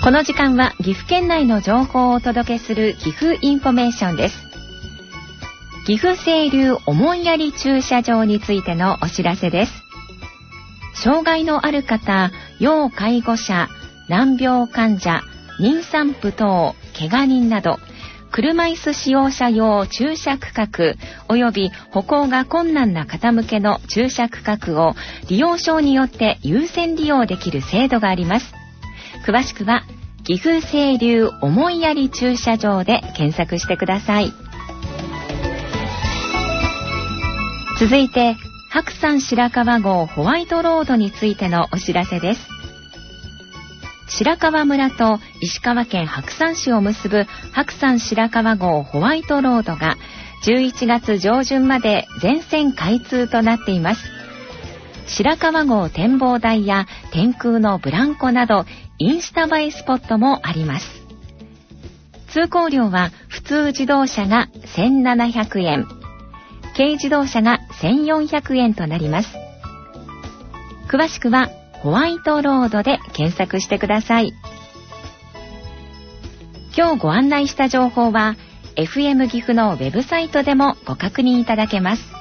この時間は岐阜県内の情報をお届けする岐阜インフォメーションです。岐阜清流思いやり駐車場についてのお知らせです。障害のある方、要介護者、難病患者、妊産婦等、怪我人など車椅子使用者用駐車区画および歩行が困難な方向けの駐車区画を利用証によって優先利用できる制度があります。詳しくは岐阜清流思いやり駐車場で検索してください。続いて白山白川郷ホワイトロードについてのお知らせです。白川村と石川県白山市を結ぶ白山白川郷ホワイトロードが11月上旬まで全線開通となっています。白川郷展望台や天空のブランコなどインスタ映えスポットもあります。通行料は普通自動車が1700円、軽自動車が1400円となります。詳しくはホワイトロードで検索してください。今日ご案内した情報は FM 岐阜のウェブサイトでもご確認いただけます。